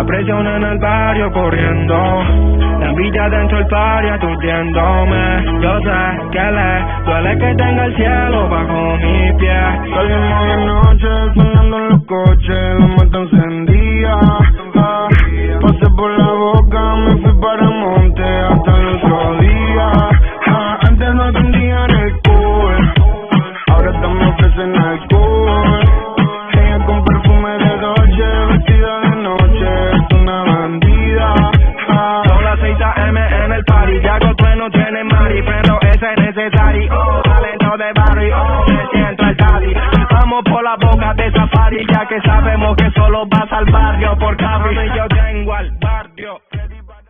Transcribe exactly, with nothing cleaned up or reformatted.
presión en el barrio corriendo, la envidia dentro del party aturdiéndome. Yo sé que le duele que tenga el cielo bajo mi pie. Salimos de noche sonando en los coches, la mata encendida. Ah, pasé por la boca, me fui para monte hasta el otro día. Ah, antes no atendían el cool, ahora también ofrecen alcohol. Ella con perfume de Dolce, vestida de noche, es una bandida. Ah, son las seis a eme en el party, ya Josué no tiene mari, pero ese es necesario. Oh, talento de barrio, oh, me siento el daddy. Vamos por la boca de safari, ya que sabemos que solo vas al barrio por Cali. Yo tengo al barrio.